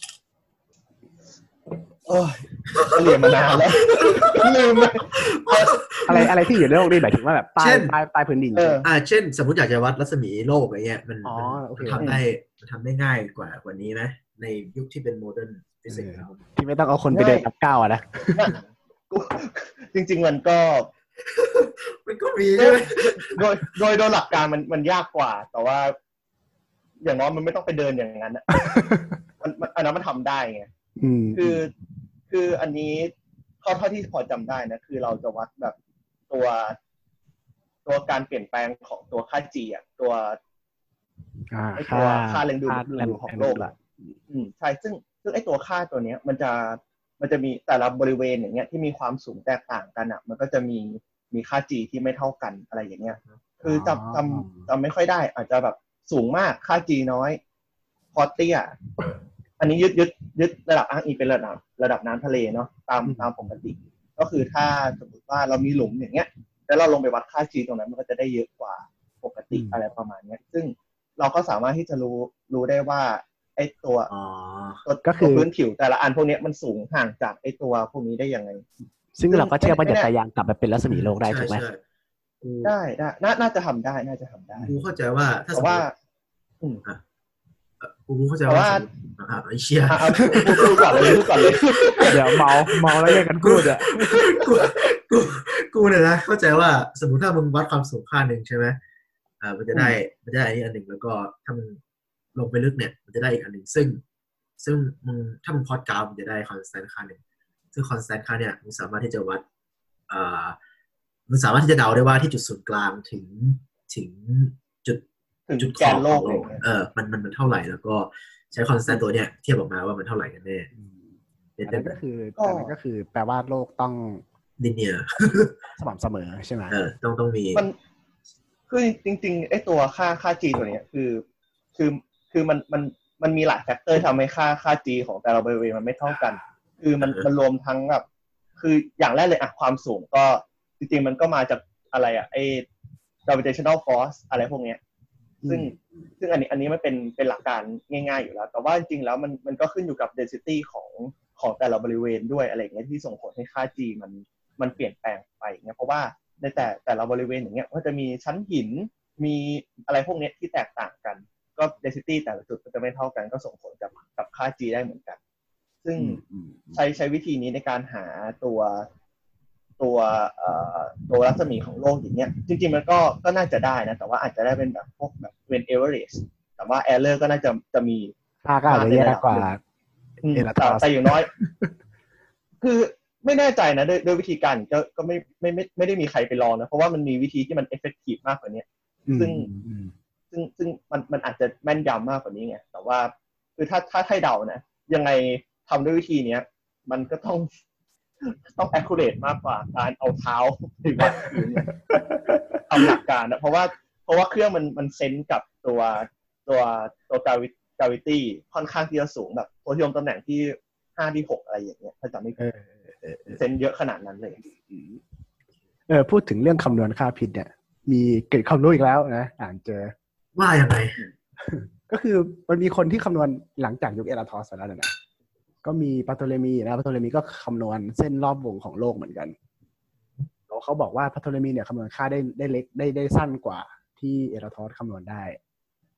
โอ้ยเรียนมานานแล้วลืมอะไรอะไรที่อยู่ในโลกนี่หมายถึงว่าแบบใต้ใต้ใต้พื้นดินอ่าเช่นสมมติอยากจะวัดรัศมีโลกอะไรเงี้ยมันมันทำได้มันทำได้ง่ายกว่ากว่านี้ไหมในยุคที่เป็นโมเดิร์นฟิสิกส์ที่ไม่ต้องเอาคนไปเดินนับก้าวอ่ะนะจริงๆมันก็มันก็มีใช่ไหมโดยโดยโดยหลักการมันมันยากกว่าแต่ว่าอย่างน้อยมันไม่ต้องไปเดินอย่างนั้นอ่ะมันอันนั้นมันทำได้ไงคือคืออันนี้ข้อเท่าที่พอจำได้นะคือเราจะวัดแบบตัวตัวการเปลี่ยนแปลงของตัวค่า G อ่ะตัวไอตัวค่าแรงดูดของโลกอ่ะอืมใช่ซึ่งซึ่งไอตัวค่าตัวเนี้ยมันจะมันจะมีแต่ละบริเวณอย่างเงี้ยที่มีความสูงแตกต่างกันอ่ะมันก็จะมีมีค่า G ที่ไม่เท่ากันอะไรอย่างเงี้ยคือจำจำจำไม่ค่อยได้อาจจะแบบสูงมากค่า G น้อยพอเตี้ยอันนี้ยึดยึดยึดระดับอ้างอิงเป็นระดับระดับน้ำทะเลเนาะตามตามปกติก็คือถ้าสมมติว่าเรามีหลุมอย่างเงี้ยแล้วเราลงไปวัดค่า G ตรงนั้นมันก็จะได้เยอะกว่าปกติอะไรประมาณนี้ซึ่งเราก็สามารถที่จะรู้รู้ได้ว่าไอ้ตัวตัวก็คือพื้นผิวแต่ละอันพวกนี้มันสูงห่างจากไอ้ตัวพวกนี้ได้ยังไงซึ่งเราก็เทียบว่าจะยางกลับมาเป็นรัศมีโลกได้ถูกไหมได้ได้น่าจะทำได้น่าจะทำได้กูเข้าใจว่าถ้าสมมติกูเข้าใจว่าไอ้เชี่ยพูดก่อนเลยพูดก่อนเลยเดี๋ยวเมาเมาแล้วแยกกันพูดอ่ะกูกูกูเนี่ยนะเข้าใจว่าสมมติถ้ามึงวัดความสูงค่าหนึ่งใช่ไหมอ่ามันจะได้มันจะได้อันหนึ่งแล้วก็ถ้ามึงลงไปลึกเนี่ยมันจะได้อีกอันหนึ่งซึ่งซึ่งมึงถ้ามึงพอดกราฟมันจะได้คอนสแตนต์ค่าหนึ่งซึ่งคอนสแตนต์ค่าเนี่ยมึงสามารถที่จะวัดอ่ามึงสามารถที่จะเดาได้ว่าที่จุดศูนย์กลางถึงถึงจุดจุดแกนโลกเออมันมันมันเท่าไหร่แล้วก็ใช้คอนสแตนต์ตัวเนี้ยเทียบออกมาว่ามันเท่าไหร่กันแน่นั่นก็คือนั่นก็คือแปลว่าโลกต้องลิเนียร์สม่ำเสมอใช่ไหมเออต้องต้องมีมันคือจริงๆไอ้ตัวค่าค่า G ตัวเนี้ยคือคือคือมันมันมันมีหลายแฟกเตอร์ทำให้ค่าค่า G ของแต่ละบริเวณมันไม่เท่ากันคือมันมันรวมทั้งแบบคืออย่างแรกเลยอะความสูงก็จริงๆมันก็มาจากอะไรอะไอ้ gravitational force อะไรพวกเนี้ยซึ่งซึ่งอันนี้อันนี้มันเป็นเป็นหลักการง่ายๆอยู่แล้วแต่ว่าจริงๆแล้วมันมันก็ขึ้นอยู่กับ density ของของแต่ละบริเวณด้วยอะไรอย่างเงี้ยที่ส่งผลให้ค่า G มันมันเปลี่ยนแปลงไปเงี้ยเพราะว่าในแต่แต่ละบริเวณอย่างเงี้ยก็จะมีชั้นหินมีอะไรพวกนี้ที่แตกต่างกันก็ density แต่ละจุดก็จะไม่เท่ากันก็ส่งผลกับกับค่า G ได้เหมือนกันซึ่งใช้ใช้วิธีนี้ในการหาตัวตัวเอ่อตัวรัศมีของโลกอย่างเงี้ยจริงๆมันก็ก็น่าจะได้นะแต่ว่าอาจจะได้เป็นแบบพวกแบบเป็น average แต่ว่า error ก็น่าจะจะมีค่าก็อาจจะแย่กว่าแต่แต่อย่างน้อยคือไม่แน่ใจนะโดยวิธีการก็ก็ไม่ไม่ไม่ไม่ได้มีใครไปลองนะเพราะว่ามันมีวิธีที่มัน effective มากกว่านี้ซึ่งซึ่งซึ่งมันมันอาจจะแม่นยำมากกว่านี้ไงแต่ว่าคือถ้าถ้าให้เดานะยังไงทำด้วยวิธีนี้มันก็ต้องต้อง accurate มากกว่าการเอาเท้าไปวัดพื้นทำหลักการนะเพราะว่าเพราะว่าเครื่องมันมันเซนส์กับตัวตัวตัว gravity ค่อนข้างที่จะสูงแบบโพซิชันตำแหน่งที่ห้าที่หกอะไรอย่างเงี้ยถ้าจำไม่ผิดเซนส์เยอะขนาดนั้นเลยเออพูดถึงเรื่องคำนวณค่าพิษเนี่ยมีเกร็ดความรู้อีกแล้วนะอ่านเจอว่ายังไงก็คือมันมีคนที่คำนวณหลังจากยุคเอราทอสแล้วนะก็มีปาโตเลมีนะปาโตเลมีก็คำนวณเส้นรอบวงของโลกเหมือนกันแล้วเขาบอกว่าปาโตเลมีเนี่ยคำนวณค่าได้ได้เล็กได้ได้สั้นกว่าที่เอราทอสคำนวณได้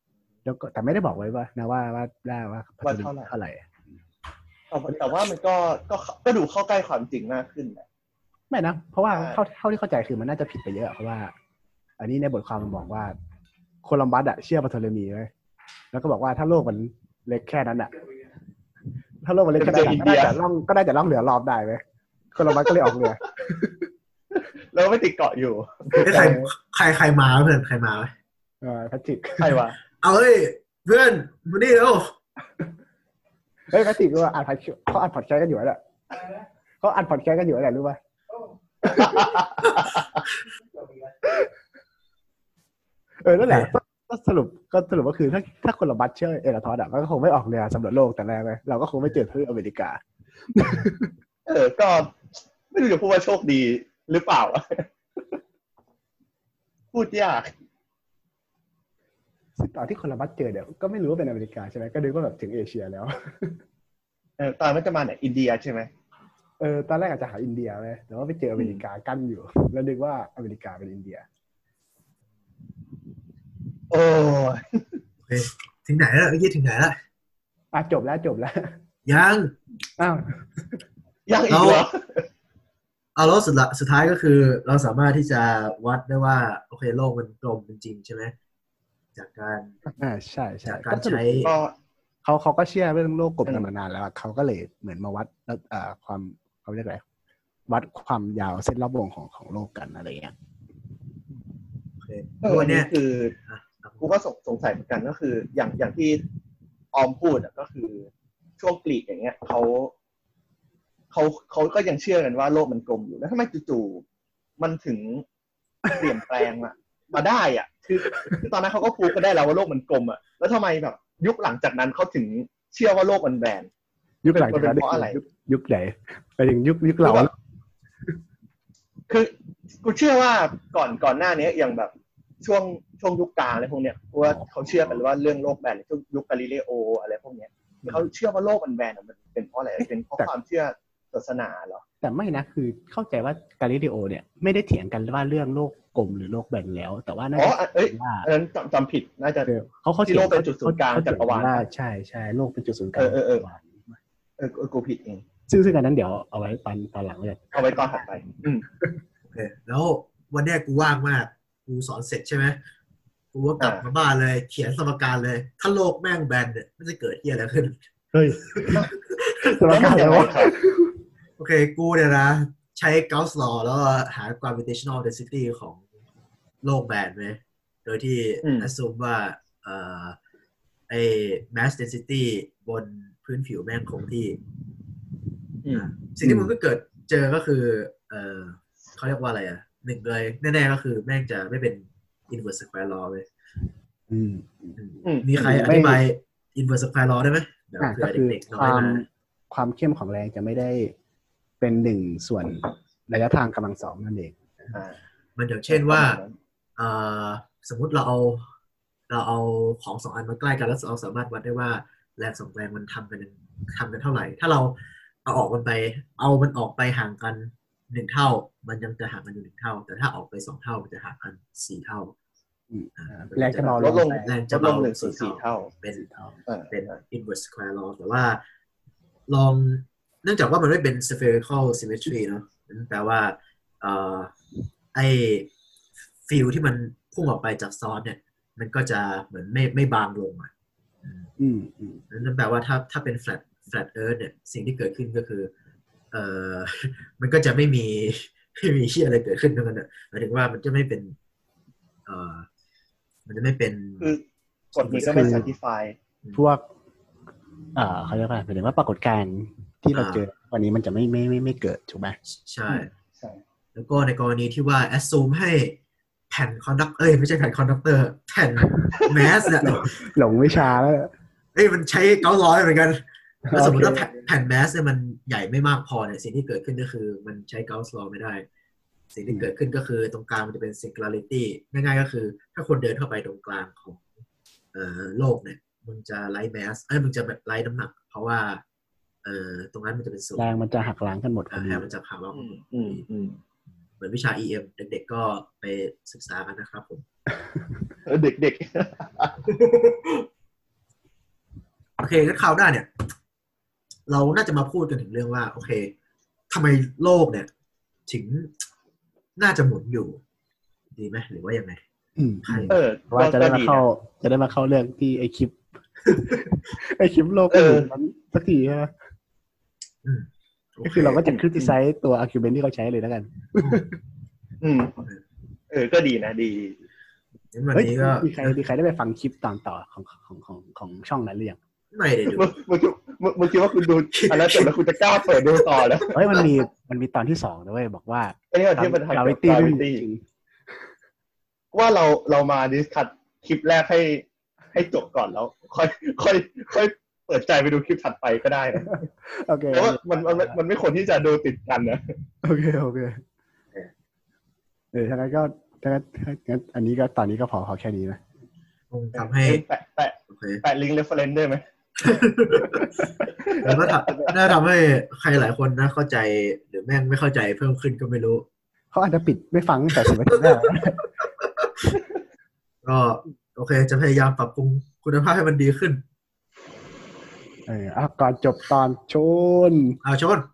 แล้วก็แต่ไม่ได้บอกไว้ว่านะว่าว่าได้ว่าว่าเท่าไหร่เท่าไหร่แต่ว่ามันก็ก็ก็ดูเข้าใกล้ความจริงมากขึ้นแหละไม่นะเพราะว่าเท่าเท่าที่เข้าใจคือมันน่าจะผิดไปเยอะเพราะว่าอันนี้ในบทความมันบอกว่าโคลัมบัสอะเชื่อปาโทเลมีไว้แล้วก็บอกว่าถ้าโลกมันเล็กแค่นั้นอะถ้าโลกมันเล็กแค่นั้นก็ได้แต่ล่องก็ได้แต่ล่องเรือรอบได้ไหมโคลัมบัสก็เลยออกเรือแล้วไม่ติดเกาะอยู่ใครใครใครมาเพื่อนใครมาเออแพทริกใครวะเอาเฮ้ยเพื่อนมาดิแล้วเฮ้ยแพทริกรู้ว่าอ่านพอดเขาอ่านพอดแคสต์กันอยู่แหละเขาอ่านพอดแคสต์กันอยู่แหละรู้ป่ะเออนั่นแหละก็สรุปก็สรุปก็คือถ้าถ้าคนละบัตเชอร์เอราทอสอ่ะมันก็คงไม่ออกเรือสำรวจโลกแต่แรกเลยเราก็คงไม่เจอทวีปอเมริกาเออก็ไม่รู้จะพูดว่าโชคดีหรือเปล่าพูดยากตอนที่คนละบัตเจอเนี่ยก็ไม่รู้ว่าเป็นอเมริกาใช่ไหมก็นึกว่าแบบถึงเอเชียแล้วเออตอนมันจะมาเนี่ยอินเดียใช่ไหมเออตอนแรกอาจจะหาอินเดียเลยแต่ว่าไปเจออเมริกากั้นอยู่แล้วนึกว่าอเมริกาเป็นอินเดียโอ้ยถึงไหนแล้วเมื่อกี้ถึงไหนแล้วอ่ะจบแล้วจบแล้วยังอ้าวยังอีกเหรอเอาแล้วสุดละสุดท้ายก็คือเราสามารถที่จะวัดได้ว่าโอเคโลกมันกลมจริงๆใช่ไหมจากการอ่าใช่ใช่จากการใช้เขาเขาก็เชื่อเรื่องโลกกลมกันมานานแล้วเขาก็เลยเหมือนมาวัดอ่าความเขาเรียกอะไรวัดความยาวเส้นรอบวงของของโลกกันอะไรอย่างเงี้ยโอเควันนี้คือกูก็สงสัยเหมือนกันก็คืออย่างอย่างที่ออมพูดก็คือช่วงกรีกอย่างเงี้ยเขาเขาเขาก็ยังเชื่อกันว่าโลกมันกลมอยู่แล้วทำไมจู่ๆมันถึงเปลี่ยนแปลงอะมาได้อ่ะคือคือตอนนั้นเขาก็พูดกันได้แล้วว่าโลกมันกลมอ่ะแล้วทำไมแบบยุคหลังจากนั้นเขาถึงเชื่อว่าโลกมันแบนยุคหลังจากนั้นเพราะอะไรยุคไหนไปถึงยุคยุคเราคือกูเชื่อว่าก่อนก่อนหน้านี้อย่างแบบช่วงช่วงยุคกลางอะไรพวกเนี้ยว่าเขาเชื่อกันว่าเรื่องโลกแบนช่วงยุคกาลิเลโออะไรพวกเนี้ยเขาเชื่อว่าโลกมันแบนมันเป็นเพราะอะไรเป็นเพราะความเชื่อศาสนาเหรอแต่ไม่นะคือเข้าใจว่ากาลิเลโอเนี่ยไม่ได้เถียงกันว่าเรื่องโลกกลมหรือโลกแบนแล้วแต่ว่าน่าจะว่าอันนั้นจำผิดน่าจะเขาเขาที่โลกเป็นจุดศูนย์กลางจักรวาลใช่ใช่โลกเป็นจุดศูนย์กลางเออเออเออกูผิดเองซึ่งซึ่งอันนั้นเดี๋ยวเอาไว้ตอนตอนหลังเลยเอาไว้ตอนถัดไปอืมโอเคแล้ววันนี้กูว่างมากกูสอนเสร็จใช่ไหมกูก็กลับมาบ้านเลยเขียนสมการเลยถ้าโลกแม่งแบนเนี่ยมันจะเกิดเหี้ยอะไรขึ้นเฮ้ยสมการอะไรวะโอเคกูเนี่ยนะใช้ Gauss law แล้วหา gravitational density ของโลกแบนไหมโดยที่ assume ว่าเอ่อไอ้ mass density บนพื้นผิวแม่งคงที่สิ่งที่มันก็เกิดเจอก็คือเอ่อเขาเรียกว่าอะไรอ่ะหนึ่งเลยแน่ๆก็คือแม่งจะไม่เป็น inverse square law เลยมีใครอธิบาย inverse square law ได้ไหมแบบเผื่อเด็กๆน้อยมาความเข้มของแรงจะไม่ได้เป็นหนึ่งส่วนระยะทางกำลังสองนั่นเองมันอย่างเช่นว่าสมมุติเราเอาเราเอาของสองอันมาใกล้กันแล้วเราสามารถวัดได้ว่าแรงส่งแรงมันทำกันทำกันเท่าไหร่ถ้าเราเอาออกมันไปเอามันออกไปห่างกันหนึ่งเท่ามันยังจะห่างกันอยู่หนึ่งเท่าแต่ถ้าออกไปสองเท่ามันจะห่างกันสี่เท่าแรงจะเบาลดลงแรงจะเบาหนึ่งส่วนสี่เท่าเป็นเป็น inverse square law แต่ว่าลองเนื่องจากว่ามันไม่เป็น spherical symmetry เนาะนั่นแปลว่าเอ่อไอ้ฟิลที่มันพุ่งออกไปจากซอสเนี่ยมันก็จะเหมือนไม่ไม่บางลงอ่ะอืมอืมนั่นแปลว่าถ้าถ้าเป็น flat flat earth เนี่ยสิ่งที่เกิดขึ้นก็คือเอ่อมันก็จะไม่มีไม่มีเหี้ยอะไรเกิดขึ้นทั้งนั้นอ่ะหมายถึงว่ามันจะไม่เป็นเอ่อมันจะไม่เป็นคือกฎนี้ก็ไม่ satisfy พวกอ่าเขาเรียกว่าหมายถึงว่าปรากฏการณ์ที่เราเจอวันนี้มันจะไม่ไม่ไม่ไม่เกิดถูกไหมใช่ใช่แล้วก็ในกรณีที่ว่า assume ให้แผ่นคอนดักเอ้ยไม่ใช่แผ่นคอนดักเตอร์แผ่นแมสเนี่ยหลงวิชาแล้วเอ้ยมันใช้เก้าร้อยเหมือนกันแล้วสมมติว่าแผ่นแมสเนี่ยมันใหญ่ไม่มากพอเนี่ยสิ่งที่เกิดขึ้นก็คือมันใช้เก้าร้อยไม่ได้สิ่งที่เกิดขึ้นก็คือตรงกลางมันจะเป็น singularity ง่ายๆก็คือถ้าคนเดินเข้าไปตรงกลางของเอ่อโลกเนี่ยมึงจะไล่แมสเอ้ยมึงจะแบบไล่น้ำหนักเพราะว่าเอ่อตรงนั้นมันจะเป็นศูนย์แรงมันจะหักล้างกันหมดแรงมันจะหักล้างเหมือนวิชา อี เอ็ม เด็กๆก็ไปศึกษากันนะครับผมเด็กโอเคงั้นคราวหน้าเนี่ย เราน่าจะมาพูดกันถึงเรื่องว่าโอเคทำไมโลกเนี่ยถึงน่าจะหมุนอยู่ดีไหมหรือว่ายังไงเออว่าจะได้มาเข้าจะได้มาเข้าเรื่องที่ไอคลิปไอคลิปโลกมันสักทีใช่ไหมก็คือเราก็จะคริติไซส์ตัว argument ที่เขาใช้เลยแล้วกันอืมเออก็ดีนะดีวันนี้ก็มีใครมีใครได้ไปฟังคลิปตอนต่อของของของของช่องนั้นหรือยังไม่ได้ดูมึงมึงคิดว่าคุณดูอันนั้นจบแล้วคุณจะกล้าเปิดดูต่อแล้วเฮ้ยมันมีมันมีตอนที่สองด้วยบอกว่าไอ้นี่ที่เป็น gravity ไม่มีจริงว่าเราเรามาดิสคัทคลิปแรกให้ให้จบก่อนแล้วค่อยค่อยค่อยเปิดใจไปดูคลิปถัดไปก็ได้นะโอเคเพราะว่ามันมันมันไม่ควรที่จะดูติดกันนะโอเคโอเคเออทั้งนั้นก็ทั้งนั้นงั้นอันนี้ก็ตอนนี้ก็พอพอแค่นี้นะทำให้แปะแปะแปะลิงก์เรฟเฟอเรนซ์ได้ไหมแล้วก็น่าทำให้ใครหลายคนนะเข้าใจหรือแม่งไม่เข้าใจเพิ่มขึ้นก็ไม่รู้เขาอาจจะปิดไม่ฟังแต่สิบนาทีแรกก็โอเคจะพยายามปรับปรุงคุณภาพให้มันดีขึ้นเอออ่ะก่อนจบตอนชนอ่าชน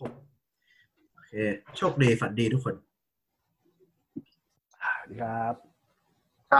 โอเคโชคดีฝันดีทุกคนสวัสดีครับ